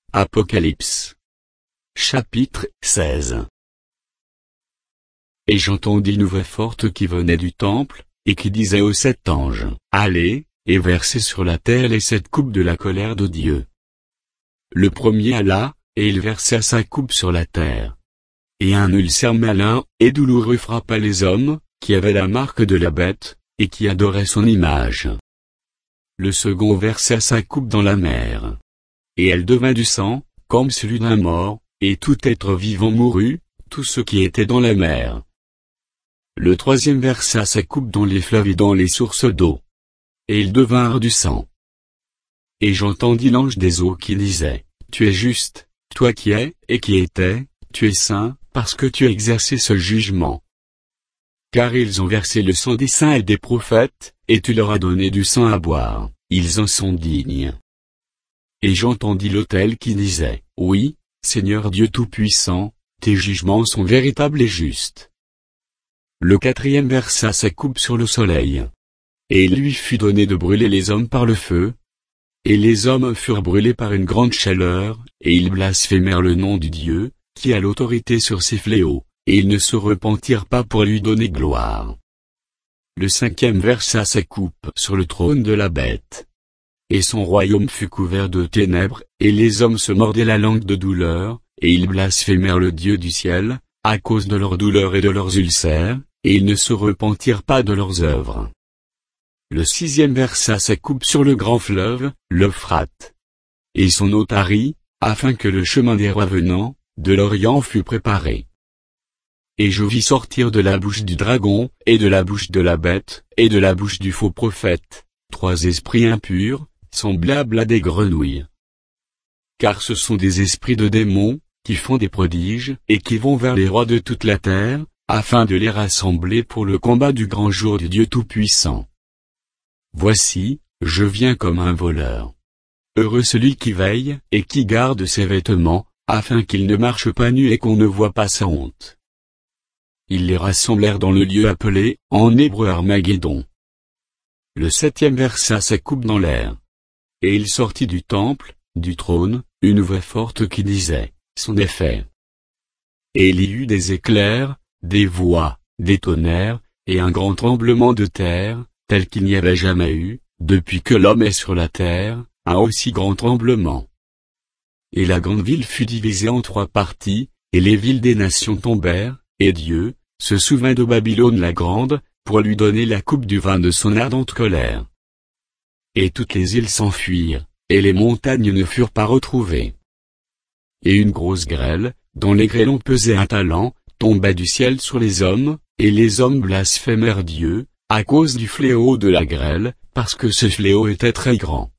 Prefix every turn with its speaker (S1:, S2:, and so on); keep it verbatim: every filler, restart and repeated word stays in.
S1: Apocalypse. Chapitre seize. Et j'entendis une voix forte qui venait du temple, et qui disait aux sept anges, Allez, et versez sur la terre les sept coupes de la colère de Dieu. Le premier alla, et il versa sa coupe sur la terre. Et un ulcère malin et douloureux frappa les hommes, qui avaient la marque de la bête, et qui adoraient son image. Le second versa sa coupe dans la mer. Et elle devint du sang, comme celui d'un mort, et tout être vivant mourut, tout ce qui était dans la mer. Le troisième versa sa coupe dans les fleuves et dans les sources d'eau. Et ils devinrent du sang. Et j'entendis l'ange des eaux qui disait, Tu es juste, toi qui es, et qui étais, tu es saint, parce que tu as exercé ce jugement. Car ils ont versé le sang des saints et des prophètes, et tu leur as donné du sang à boire, ils en sont dignes. Et j'entendis l'autel qui disait, Oui, Seigneur Dieu Tout-Puissant, tes jugements sont véritables et justes. Le quatrième versa sa coupe sur le soleil. Et il lui fut donné de brûler les hommes par le feu. Et les hommes furent brûlés par une grande chaleur, et ils blasphémèrent le nom du Dieu, qui a l'autorité sur ces fléaux, et ils ne se repentirent pas pour lui donner gloire. Le cinquième versa sa coupe sur le trône de la bête. Et son royaume fut couvert de ténèbres, et les hommes se mordaient la langue de douleur, et ils blasphémèrent le Dieu du ciel, à cause de leurs douleurs et de leurs ulcères, et ils ne se repentirent pas de leurs œuvres. Le sixième versa sa coupe sur le grand fleuve, l'Euphrate. Et son eau tarit, afin que le chemin des rois venant, de l'Orient fût préparé. Et je vis sortir de la bouche du dragon, et de la bouche de la bête, et de la bouche du faux prophète, trois esprits impurs, semblables à des grenouilles. Car ce sont des esprits de démons, qui font des prodiges, et qui vont vers les rois de toute la terre, afin de les rassembler pour le combat du grand jour du Dieu Tout-Puissant. Voici, je viens comme un voleur. Heureux celui qui veille, et qui garde ses vêtements, afin qu'il ne marche pas nu et qu'on ne voit pas sa honte. Ils les rassemblèrent dans le lieu appelé, en hébreu Armageddon. Le septième versa sa coupe dans l'air. Et il sortit du temple, du trône, une voix forte qui disait, C'en est fait. Et il y eut des éclairs, des voix, des tonnerres, et un grand tremblement de terre, tel qu'il n'y avait jamais eu, depuis que l'homme est sur la terre, un aussi grand tremblement. Et la grande ville fut divisée en trois parties, et les villes des nations tombèrent, et Dieu se souvint de Babylone la grande, pour lui donner la coupe du vin de son ardente colère. Et toutes les îles s'enfuirent, et les montagnes ne furent pas retrouvées. Et une grosse grêle, dont les grêlons pesaient un talent, tomba du ciel sur les hommes, et les hommes blasphémèrent Dieu, à cause du fléau de la grêle, parce que ce fléau était très grand.